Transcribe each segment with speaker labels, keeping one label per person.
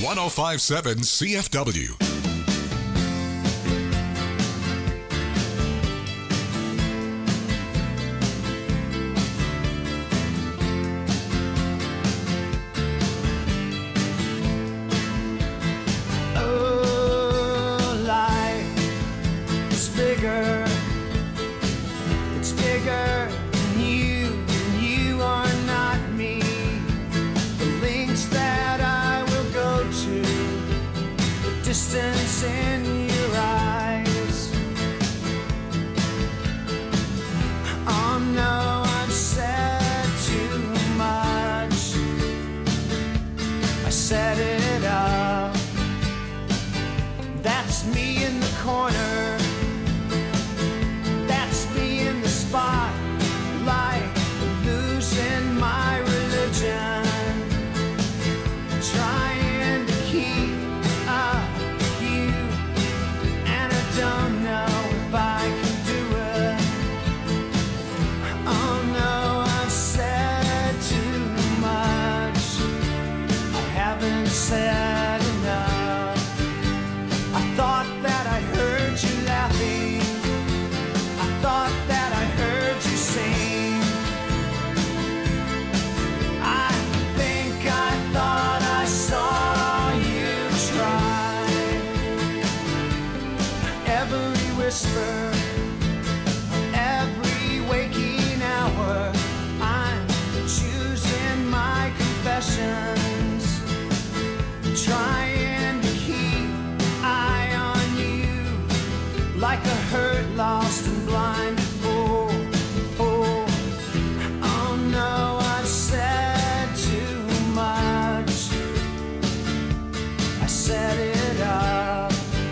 Speaker 1: 1057 CFW.
Speaker 2: Distance in your eyes. Oh no, I've said too much. I set it up. That's me in the corner. That's me in the spotlight, losing my religion, trying to keep up. Don't know if I can do it. Oh no, I've said too much. I haven't said enough. I thought that I heard you laughing. I thought that I heard you sing. I think I thought I saw you try. Every whisper, every waking hour, I'm choosing my confessions, trying to keep eye on you, like a hurt, lost and blind fool. Oh no, I've said too much. I set it up.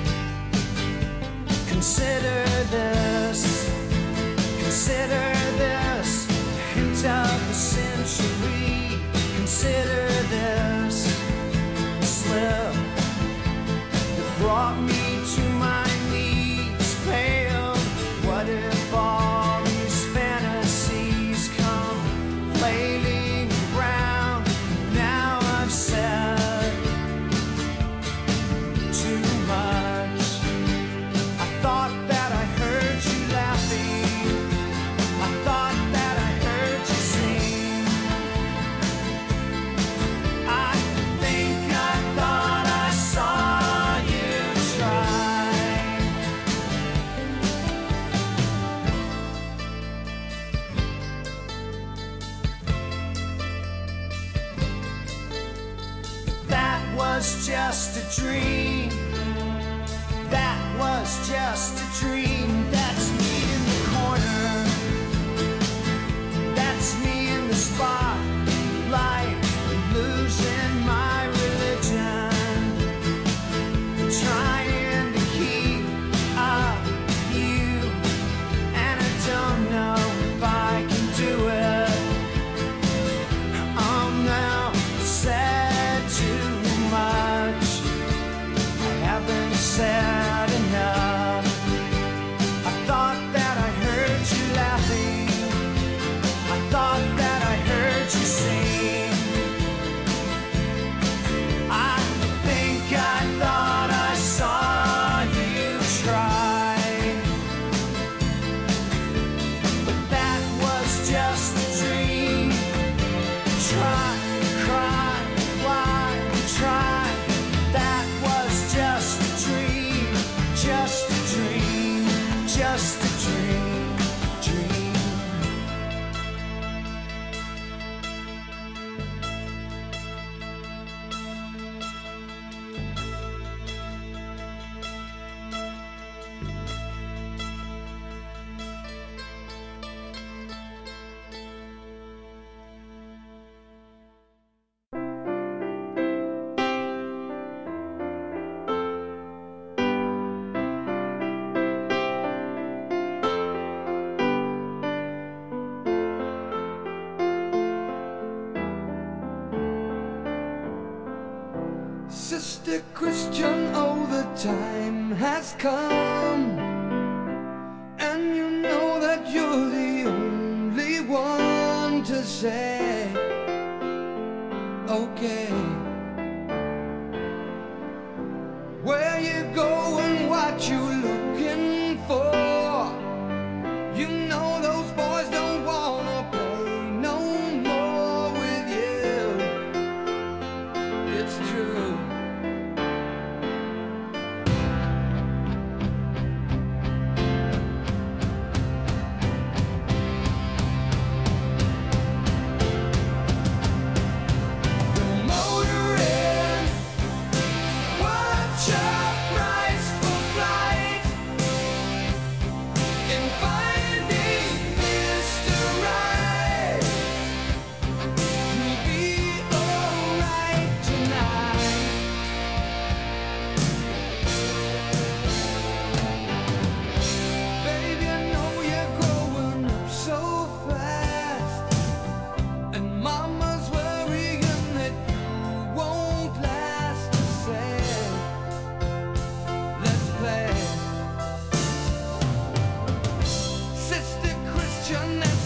Speaker 2: Consider this hint of the century. Consider this slip that brought me to my knees, pale. What if all these fantasies come flailing around? Now I've said too much. I thought that I heard you laughing. I thought that I heard you sing. I think I thought I saw you try. That was just a dream. That was just a dream. That's me in the corner. That's me in the spotlight, losing my religion, trying to keep up with you, and I don't know if I can do it. Oh no, I've said too much. I haven't said enough. I thought that I heard you laughing. I thought that I heard you sing. I think I thought I saw you try. But that was just a dream. Try, cry, why, try. That was just a dream, just a dream, just a dream, dream.
Speaker 3: Sister Christian, oh, the time has come, and you know that you're the only one to say, okay.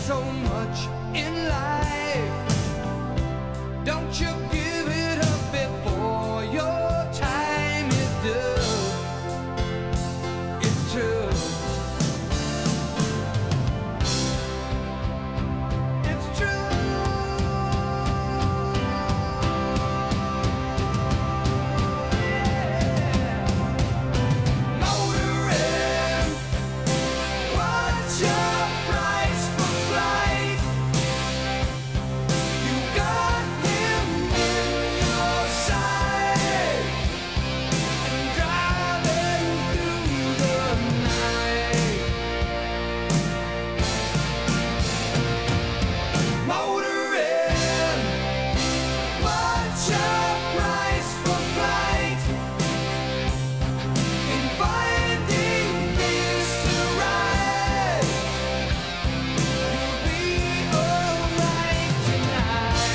Speaker 3: so much in life. Don't you give it up before your time is done. It's true. It's true. Yeah. Motoring. What's your price for flight? You got him in your sight and driving through the night. Motoring. What's your price for flight? In finding Mr. Right, you'll be alright tonight.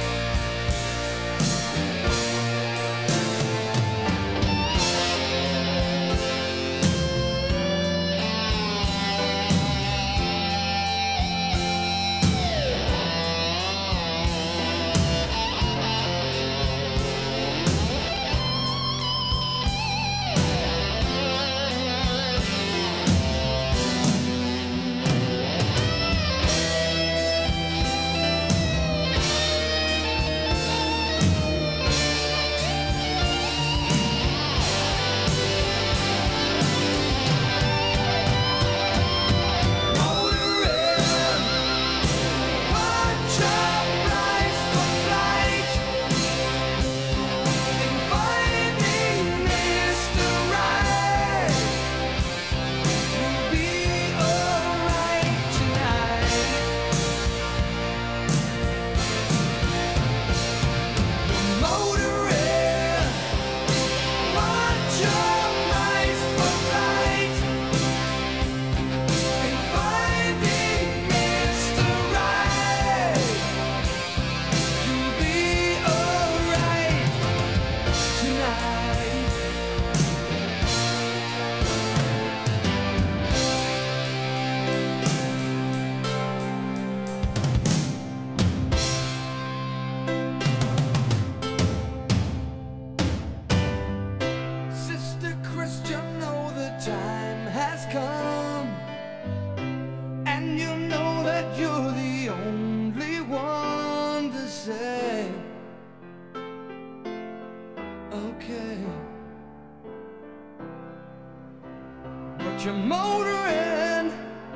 Speaker 3: Motoring. What's your price for flight? In finding Mr. Right, you'll be alright tonight. Motoring. What's your price for flight? In finding Mr. Right, you'll be alright tonight. Sister Christian, know the time has come, and you know that you're the only one to say, okay. But you're motoring,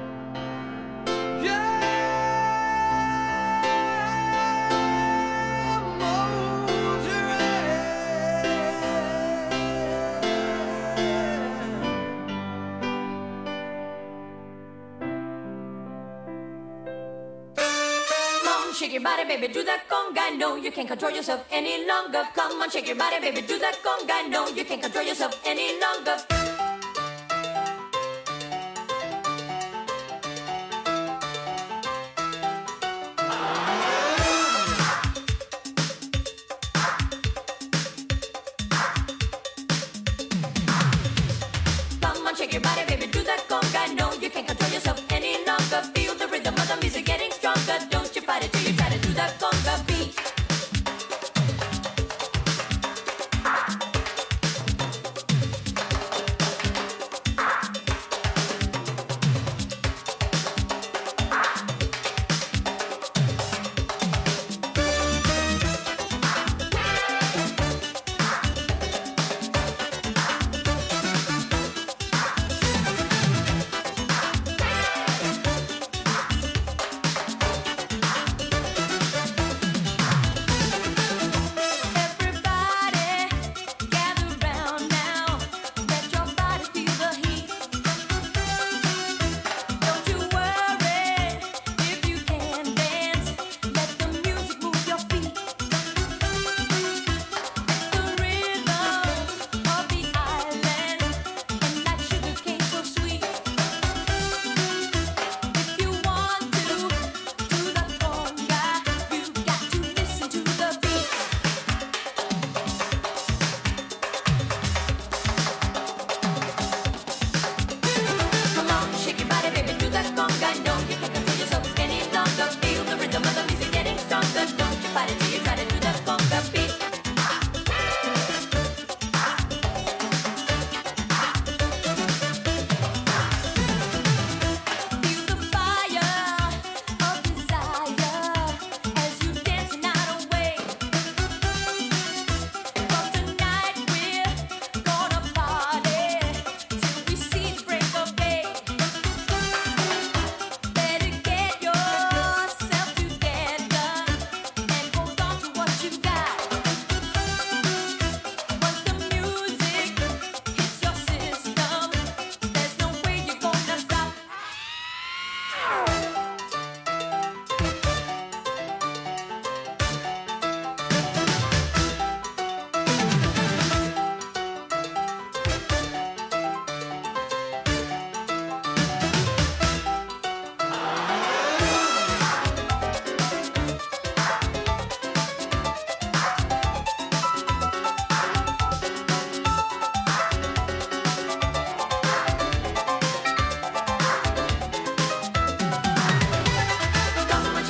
Speaker 3: yeah, motoring.
Speaker 4: Come on, shake your body, baby, do that conga. No, you can't control yourself any longer. Come on, shake your body, baby, do that conga. No, you can't control yourself any longer. Come on, shake your body, baby, do that conga. No, you can't control yourself any longer. Feel the rhythm of the music getting stronger. Don't you fight it till you try to do that conga beat.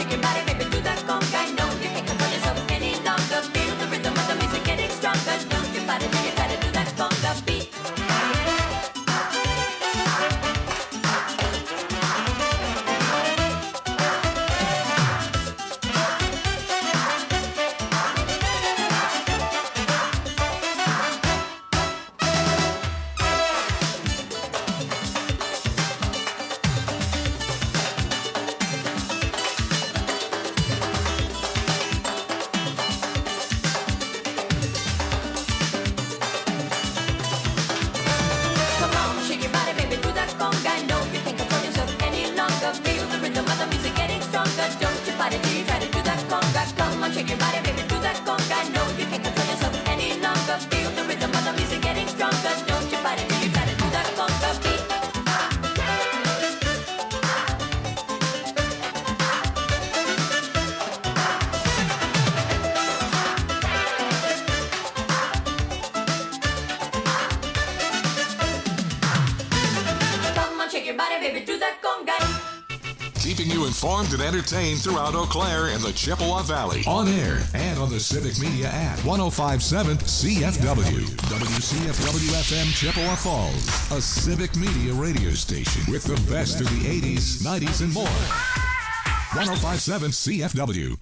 Speaker 4: shake your body, baby, do that conga. No, you can't control yourself any longer. Feel the rhythm of the music getting stronger. Don't you fight it, you gotta do that conga beat.
Speaker 1: Keeping you informed and entertained throughout Eau Claire and the Chippewa Valley. On air and on the Civic Media app. 105.7 CFW. WCFW-FM Chippewa Falls. A Civic Media radio station with the best of the 80s, 90s, and more. 105.7 CFW.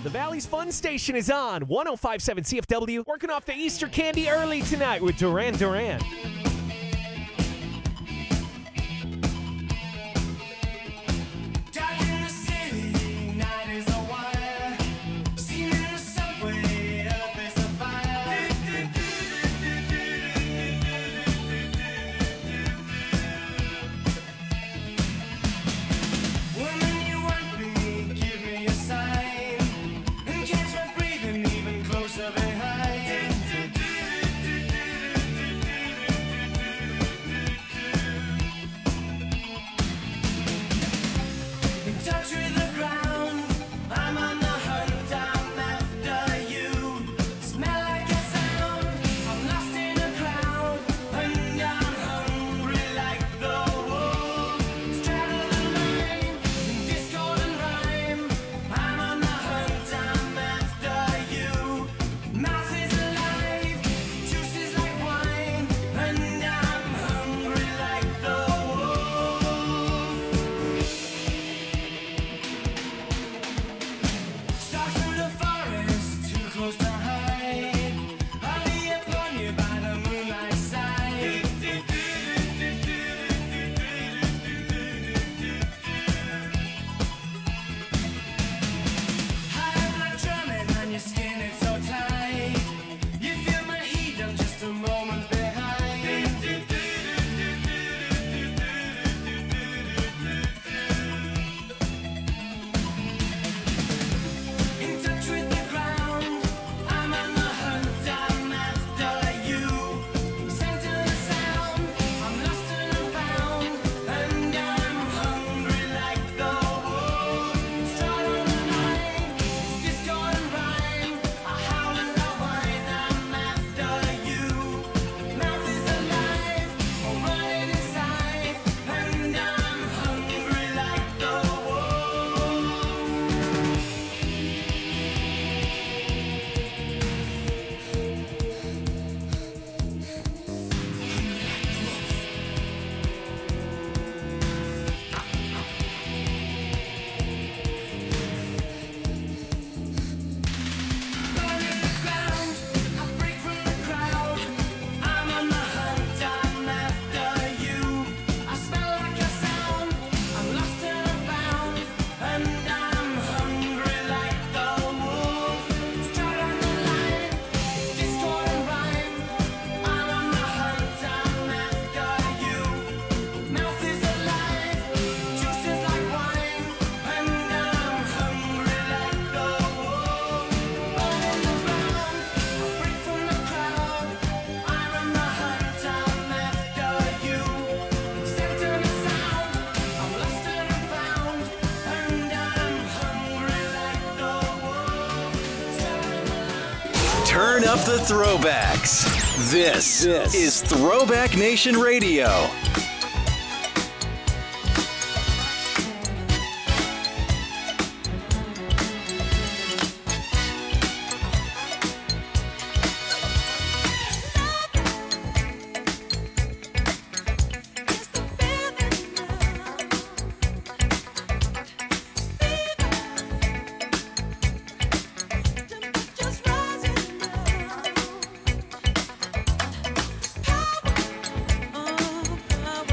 Speaker 5: The Valley's Fun Station is on 105.7 CFW. Working off the Easter candy early tonight with Duran Duran.
Speaker 6: Turn up the throwbacks. This is Throwback Nation Radio.
Speaker 7: Power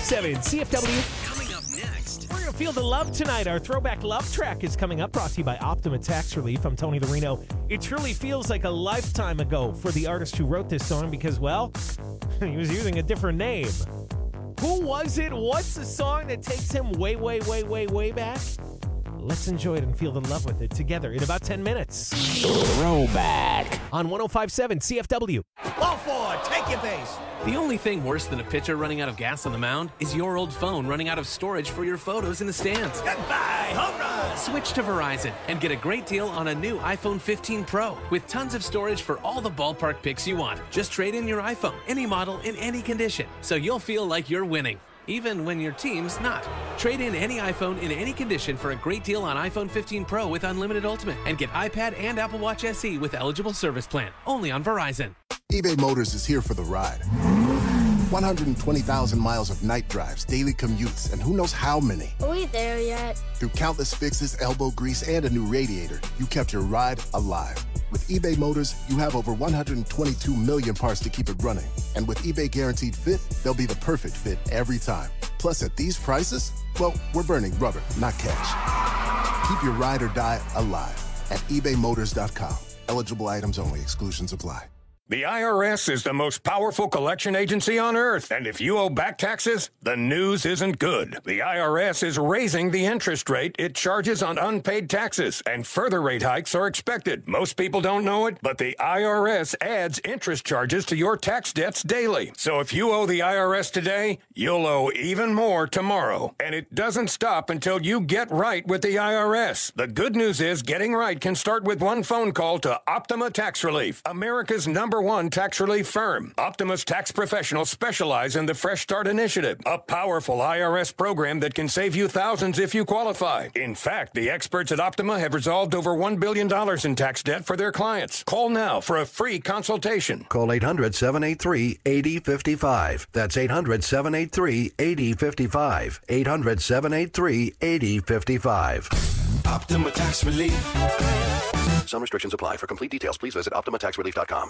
Speaker 5: 105.7 CFW.
Speaker 6: Coming up next.
Speaker 5: We're going to feel the love tonight. Our throwback love track is coming up, brought to you by Optima Tax Relief. I'm Tony the Reno. It truly feels like a lifetime ago for the artist who wrote this song because, well, he was using a different name. Who was it? What's the song that takes him way, way, way, way, way back? Let's enjoy it and feel the love with it together in about 10 minutes. Throwback on 105.7 CFW.
Speaker 2: Go for it. Take your base.
Speaker 7: The only thing worse than a pitcher running out of gas on the mound is your old phone running out of storage for your photos in the stands.
Speaker 2: Goodbye. Home run.
Speaker 7: Switch to Verizon and get a great deal on a new iPhone 15 Pro with tons of storage for all the ballpark pics you want. Just trade in your iPhone, any model, in any condition, so you'll feel like you're winning, even when your team's not. Trade in any iPhone in any condition for a great deal on iPhone 15 Pro with Unlimited Ultimate and get iPad and Apple Watch SE with eligible service plan. Only on Verizon.
Speaker 8: eBay Motors is here for the ride. 120,000 miles of night drives, daily commutes, and who knows how many.
Speaker 9: Are we there yet?
Speaker 8: Through countless fixes, elbow grease, and a new radiator, you kept your ride alive. With eBay Motors, you have over 122 million parts to keep it running. And with eBay Guaranteed Fit, they'll be the perfect fit every time. Plus, at these prices, well, we're burning rubber, not cash. Keep your ride or die alive at ebaymotors.com. Eligible items only. Exclusions apply.
Speaker 10: The IRS is the most powerful collection agency on earth, and if you owe back taxes, the news isn't good. The IRS is raising the interest rate it charges on unpaid taxes, and further rate hikes are expected. Most people don't know it, but the IRS adds interest charges to your tax debts daily. So if you owe the IRS today, you'll owe even more tomorrow. And it doesn't stop until you get right with the IRS. The good news is getting right can start with one phone call to Optima Tax Relief, America's #1 tax relief firm. Optima's tax professionals specialize in the Fresh Start Initiative, a powerful IRS program that can save you thousands if you qualify. In fact, the experts at Optima have resolved over $1 billion in tax debt for their clients. Call now for a free consultation.
Speaker 11: Call 800-783-8055. That's 800-783-8055. 800-783-8055.
Speaker 2: Optima Tax Relief.
Speaker 11: Some restrictions apply. For complete details, please visit OptimaTaxRelief.com.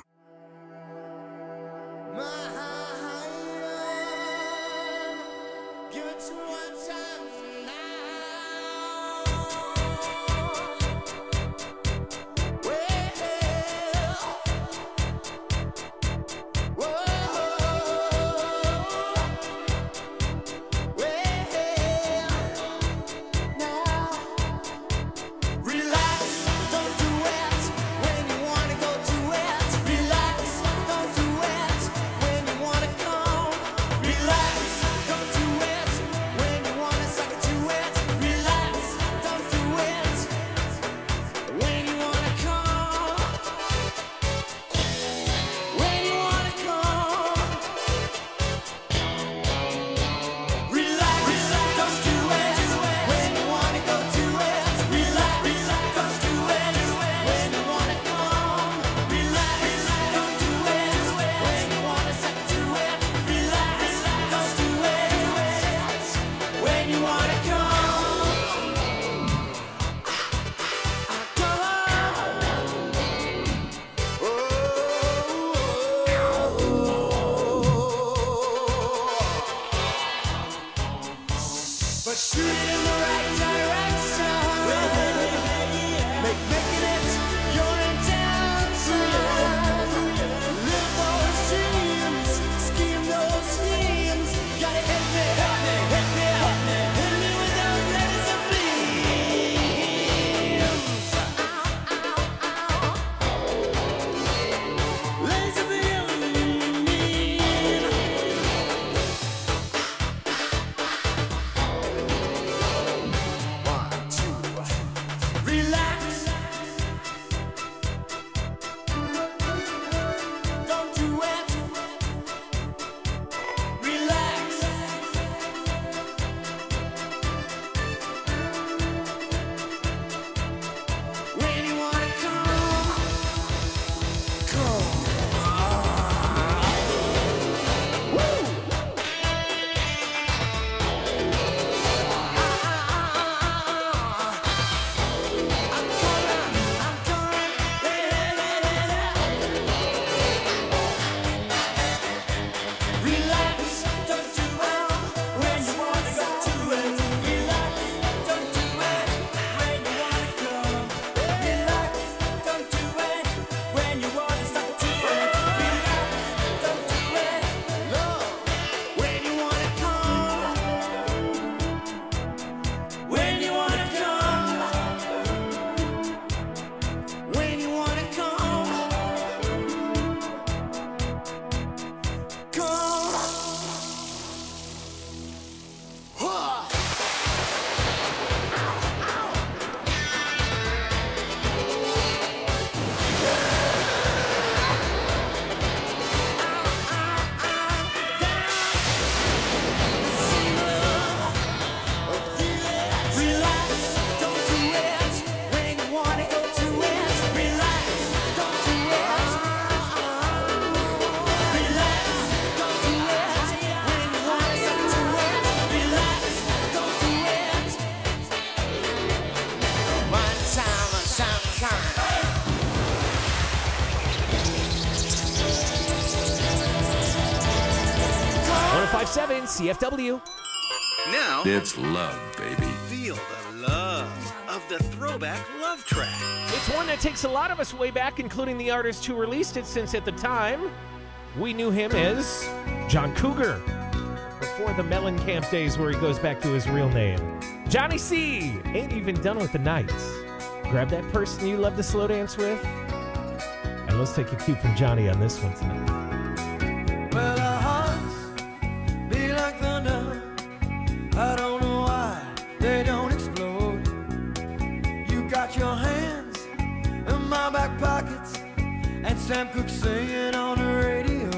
Speaker 5: 105.7 CFW.
Speaker 6: Now,
Speaker 1: It's love, baby.
Speaker 6: feel the love of the Throwback Love Track.
Speaker 5: It's one that takes a lot of us way back, including the artist who released it, since at the time we knew him as John Cougar, before the Mellencamp days where he goes back to his real name. Johnny C. Ain't even done with the nights. Grab that person you love to slow dance with, and let's take a cue from Johnny on this one tonight.
Speaker 3: Well, our hearts be like thunder. I don't know why they don't explode. You got your hands in my back pockets, and Sam Cooke singing on the radio.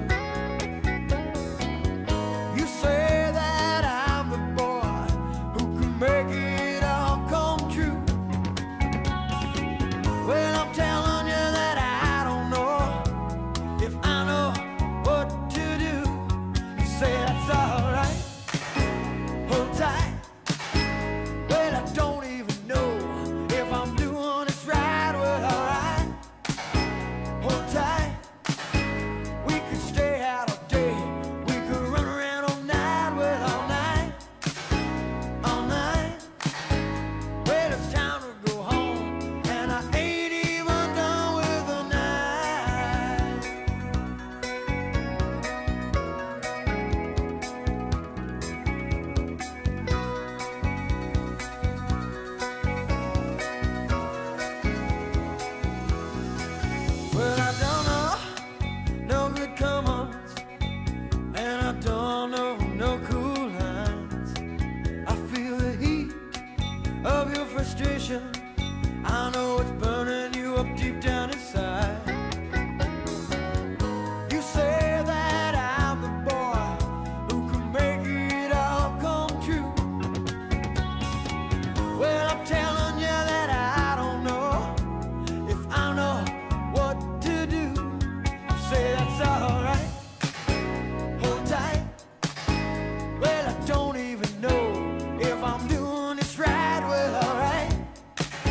Speaker 3: You say that I'm the boy who can make it all come true. Well, I'm telling you that I don't know if I know what to do. You say that's alright. Hold tight. Well, I don't even know if I'm doing this right. Well, alright. Hold tight. We could stay out all day. We could run around all night. Well, all night. All night. Well, it's time to go home, and I ain't even done with the night. Well, I don't know no good come-ons, and I don't know no cool lines. I feel the heat of your frustration. I know it's burning you up deep down inside. You say that I'm the boy who can make it all come true. Well, I'm telling you that I don't know if I know what to do. You say that's alright. Hold tight. Well, I don't even know if I'm doing this right. Well, alright.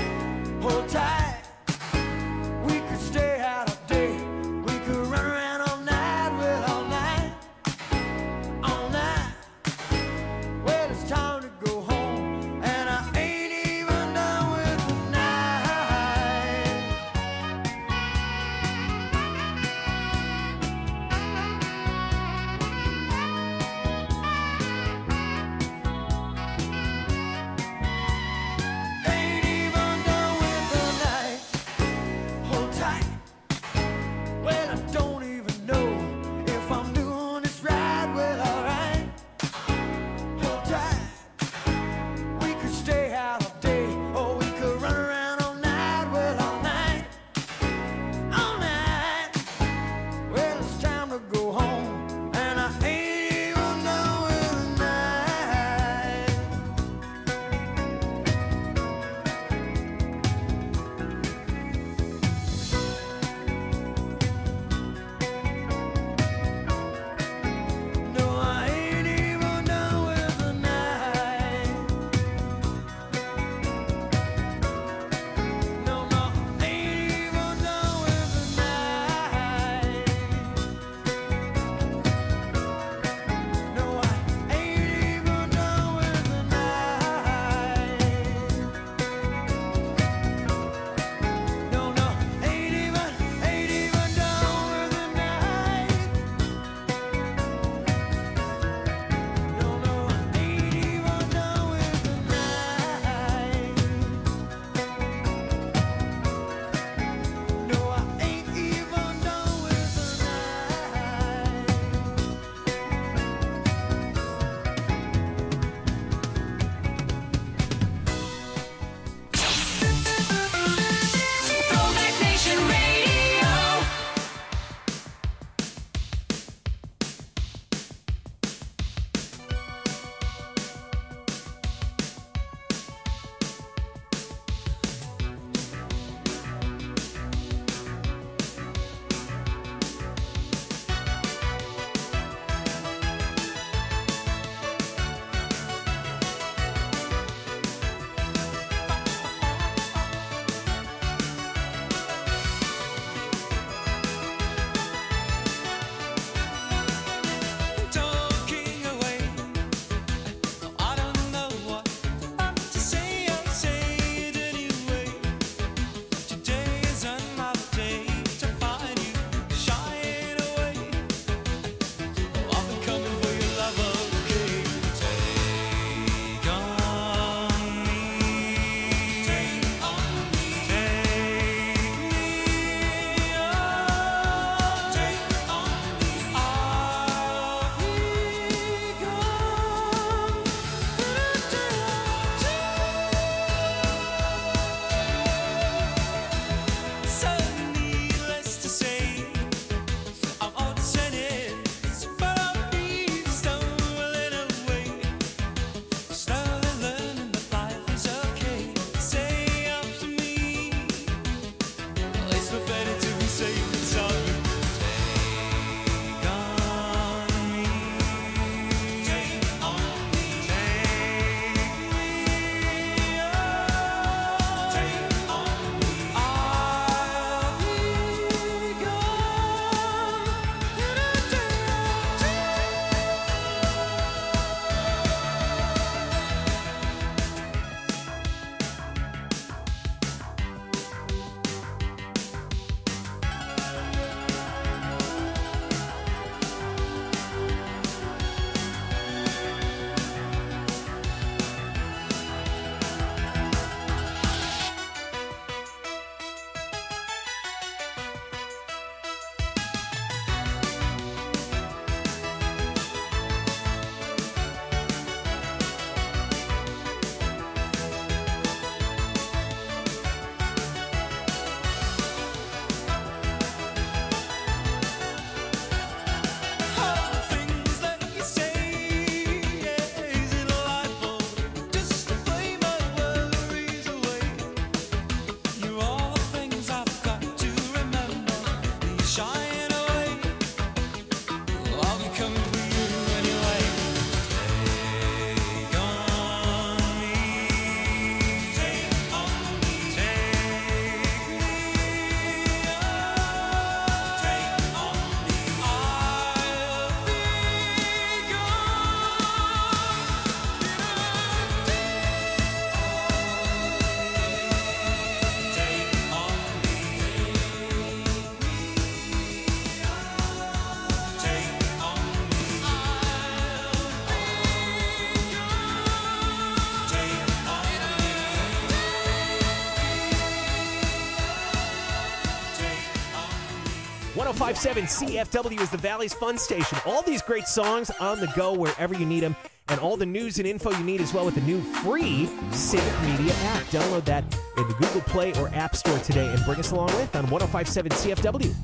Speaker 5: 105.7 CFW is the Valley's fun station. All these great songs on the go wherever you need them, and all the news and info you need as well with the new free Civic Media app. Download that in the Google Play or App Store today and bring us along with on 105.7 CFW.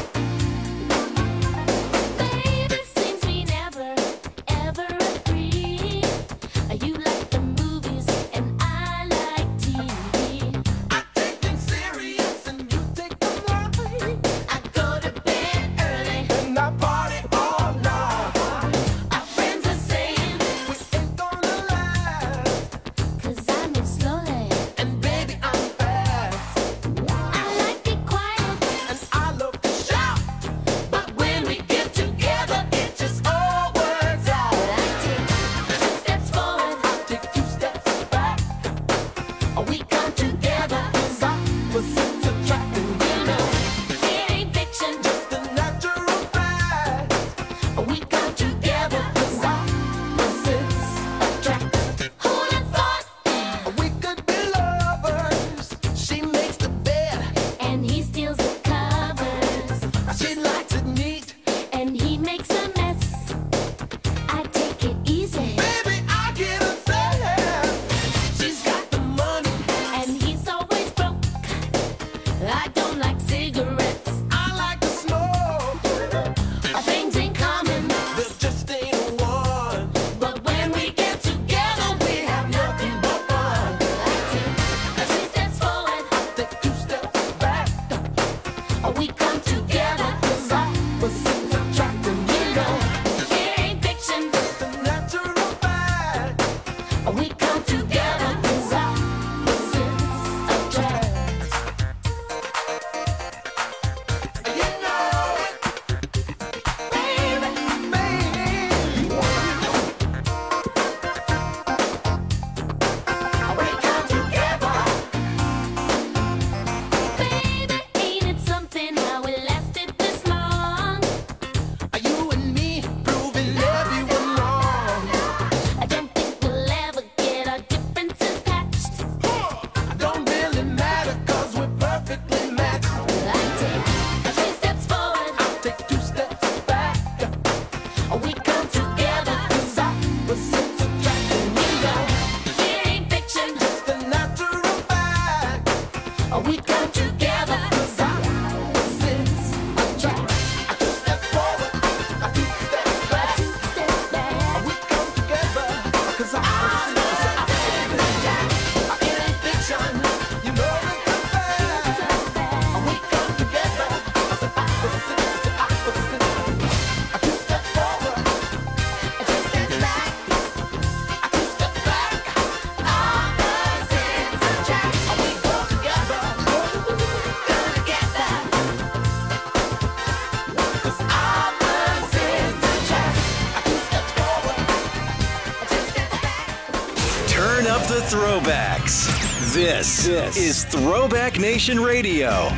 Speaker 9: The throwbacks. This is Throwback Nation Radio.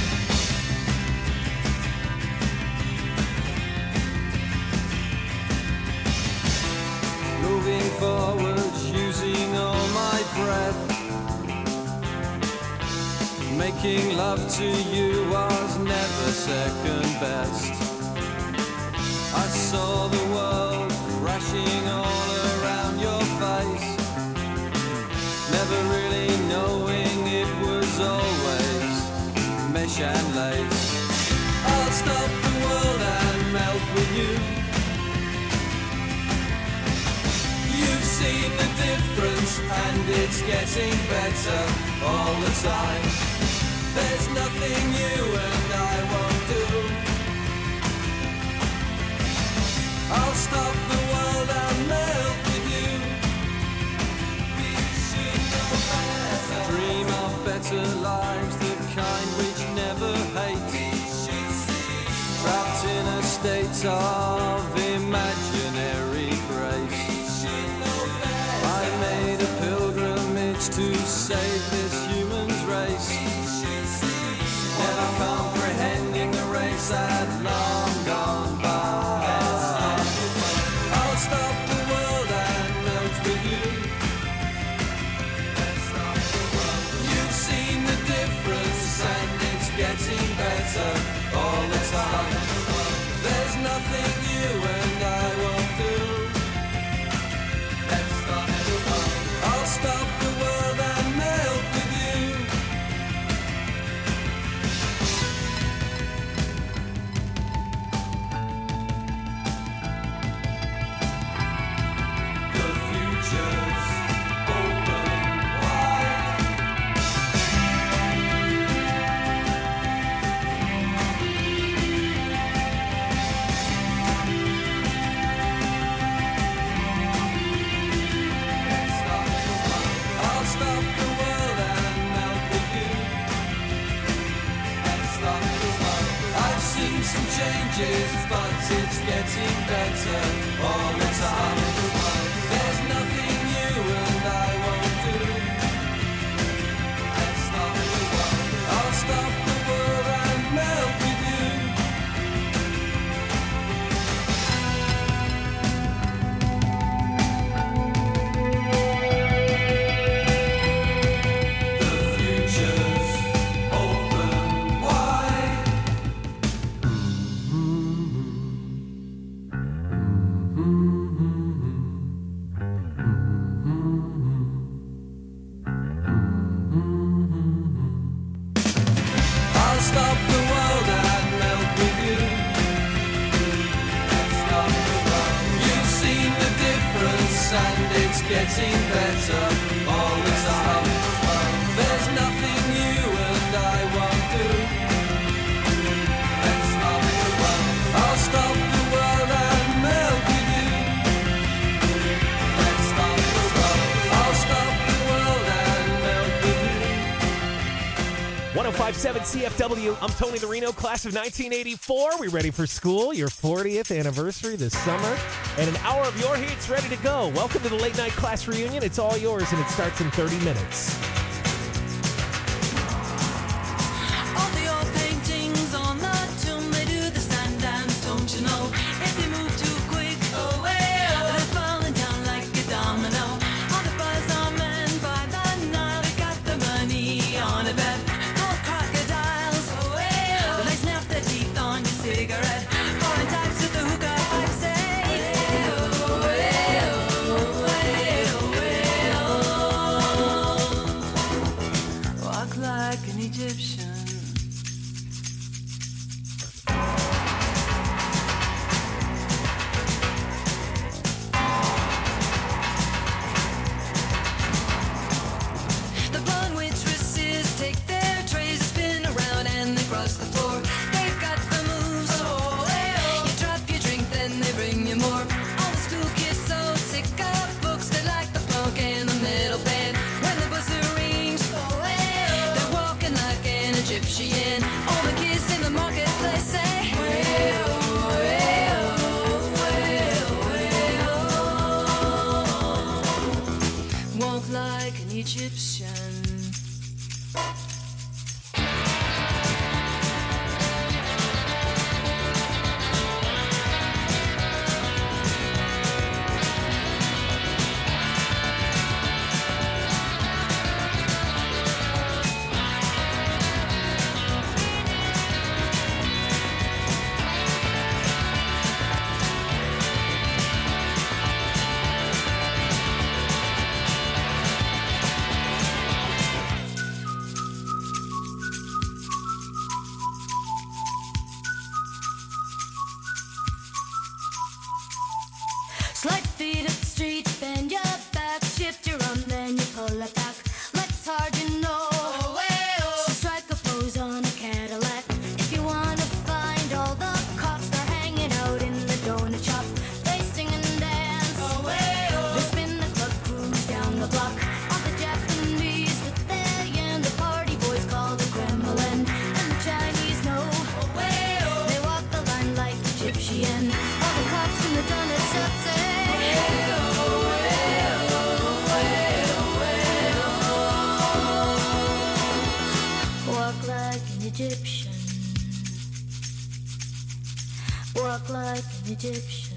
Speaker 3: Moving forward, using all my breath. Making love to you was never second best. I saw the world crashing all around your face. Never really knowing it was always mesh and lace. I'll stop the world and melt with you. You've seen the difference and it's getting better all the time. There's nothing you and I won't do. I'll stop the world and melt with you. Dream of better lives, the kind which never hate. Trapped in a state of imaginary grace. I made a pilgrimage to save this human's race. Never comprehending the race had long gone by. I'll stop the world and melt with you. You've seen the difference and it's getting better all the time. changes, but it's getting better all the time. There's nothing you and I won't do. Let's stop the world. I'll stop the world and melt with you. The future's open wide. I'll stop the world and melt with you. Let's stop the world. You've seen the difference and it's getting better all the time. There's nothing you and I won't do. Let's stop the world. I'll stop the world and melt with you. Let's stop the world. I'll stop the world and melt with you.
Speaker 5: 1057 CFW. I'm Tony the Reno, class of 1984. We ready for school, your 40th anniversary this summer, and an hour of your hits ready to go. Welcome to the late night class reunion. It's all yours, and it starts in 30 minutes.
Speaker 3: All the old paintings on the tomb, they do the sand dance, don't you know? If you move too quick, they're falling down like a domino. All the buzz are men by the Nile, they got the money on a bet. Gold crocodiles, they snap their teeth on your cigarette. Foreign types with the hookah pipe say, walk like an Egyptian. The blonde waitresses take their trays and spin around and they cross the floor. They've got the moves. You drop your drink, then they bring you more. All the school kids so sick of books, they like the punk and the metal band. When the buzzer rings, they're walking like an Egyptian. All the kids in the marketplace say, walk like an Egyptian. Slide feet up the street, bend your back, shift your arm, then you pull it back. Let's hard, you know. So strike a pose on a Cadillac. If you wanna find all the cops, they're hanging out in the donut shop. They sing and dance. They spin the club, cruise down the block. All the Japanese with their yen, the party boys call the Kremlin, and the Chinese know. They walk the line like Egyptian. All the cops in the donut shop say, walk like an Egyptian. Walk like an Egyptian.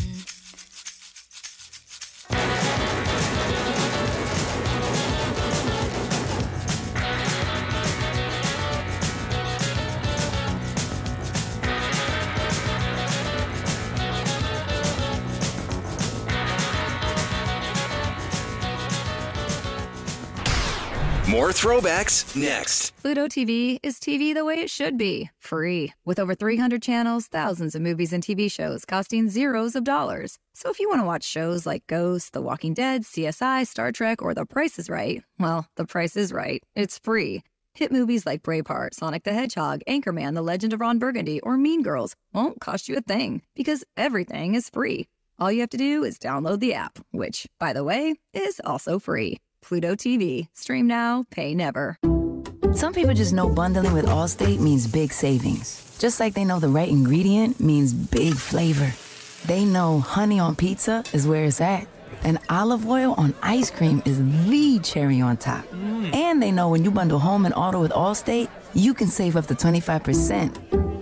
Speaker 9: More throwbacks next.
Speaker 12: Pluto TV is TV the way it should be, free. With over 300 channels, thousands of movies and TV shows costing zeros of dollars. So if you want to watch shows like Ghost, The Walking Dead, CSI, Star Trek, or The Price is Right, well, The Price is Right. It's free. Hit movies like Braveheart, Sonic the Hedgehog, Anchorman, The Legend of Ron Burgundy, or Mean Girls won't cost you a thing because everything is free. All you have to do is download the app, which, by the way, is also free. Pluto TV. Stream now, pay never.
Speaker 13: Some people just know bundling with Allstate means big savings. Just like they know the right ingredient means big flavor. They know honey on pizza is where it's at. And olive oil on ice cream is the cherry on top. And they know when you bundle home and auto with Allstate, you can save up to 25%.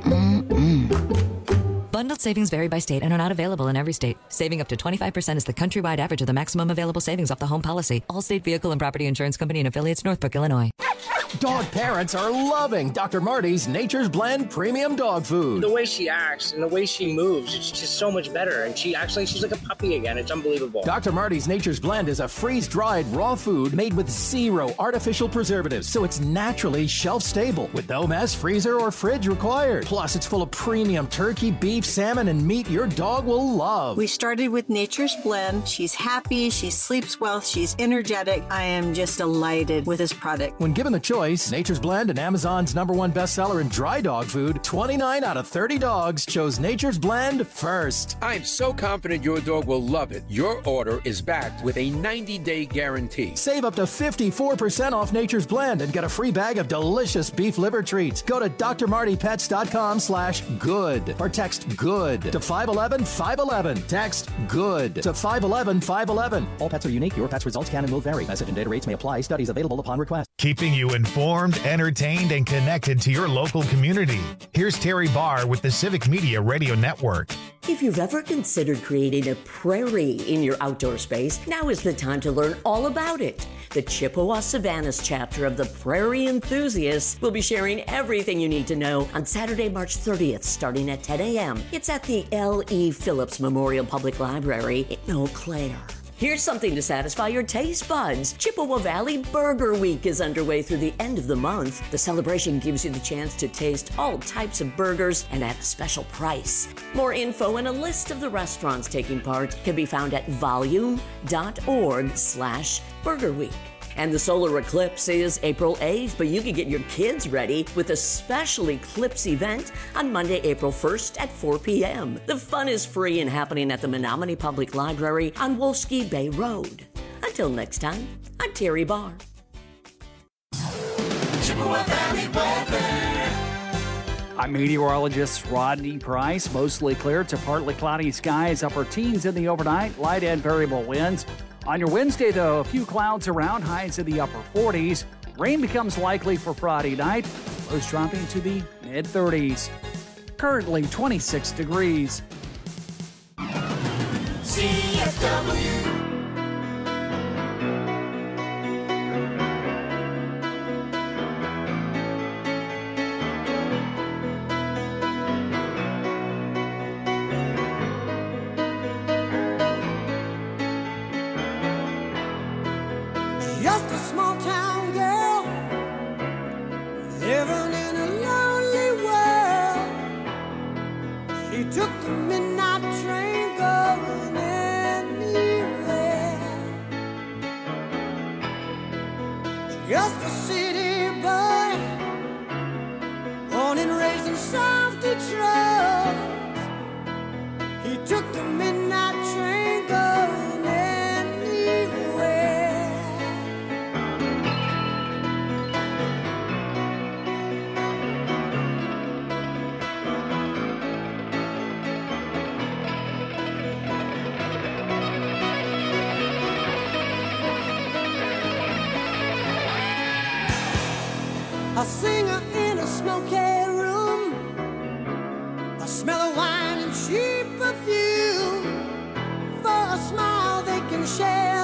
Speaker 14: Bundled savings vary by state and are not available in every state. Saving up to 25% is the countrywide average of the maximum available savings off the home policy. Allstate Vehicle and Property Insurance Company and affiliates, Northbrook, Illinois.
Speaker 15: Dog parents are loving Dr. Marty's Nature's Blend Premium Dog Food.
Speaker 16: The way she acts and the way she moves, it's just so much better. And she's like a puppy again. It's unbelievable.
Speaker 15: Dr. Marty's Nature's Blend is a freeze-dried raw food made with 0 artificial preservatives, so it's naturally shelf-stable with no mess, freezer, or fridge required. Plus, it's full of premium turkey, beef, salmon, and meat your dog will love.
Speaker 17: We started with Nature's Blend. She's happy, she sleeps well, she's energetic. I am just delighted with this product.
Speaker 15: When given the choice, Nature's Blend and Amazon's #1 bestseller in dry dog food, 29 out of 30 dogs chose Nature's Blend first.
Speaker 18: I'm so confident your dog will love it. Your order is backed with a 90-day guarantee.
Speaker 15: Save up to 54% off Nature's Blend and get a free bag of delicious beef liver treats. Go to drmartypets.com/good or text GOOD to 511-511. Text GOOD to 511-511. All pets are unique. Your pet's results can and will vary. Message and data rates may apply. Studies available upon request.
Speaker 19: Keeping you informed, entertained, and connected to your local community. Here's Terry Barr with the Civic Media Radio Network.
Speaker 20: If you've ever considered creating a prairie in your outdoor space, now is the time to learn all about it. The Chippewa Savannas chapter of the Prairie Enthusiasts will be sharing everything you need to know on Saturday, March 30th, starting at 10 a.m. It's at the L.E. Phillips Memorial Public Library in Eau Claire. Here's something to satisfy your taste buds. Chippewa Valley Burger Week is underway through the end of the month. The celebration gives you the chance to taste all types of burgers and at a special price. More info and a list of the restaurants taking part can be found at volume.org/Burger Week. And the solar eclipse is April 8th, but you can get your kids ready with a special eclipse event on Monday, April 1st at 4 p.m. The fun is free and happening at the Menominee Public Library on Wolski Bay Road. Until next time, I'm Terry Barr.
Speaker 2: Chippewa Valley weather.
Speaker 21: I'm meteorologist Rodney Price. Mostly clear to partly cloudy skies, upper teens in the overnight, light and variable winds. On your Wednesday, though, a few clouds around, highs in the upper 40s. Rain becomes likely for Friday night, lows dropping to the mid-30s. Currently 26 degrees.
Speaker 2: CFW.
Speaker 3: Just a small town girl living in a lonely world. She took the midnight train going anywhere. Just a city boy, born and raised in South Detroit. He took the midnight train going anywhere. A singer in a smoky room, a smell of wine and cheap perfume. For a smile they can share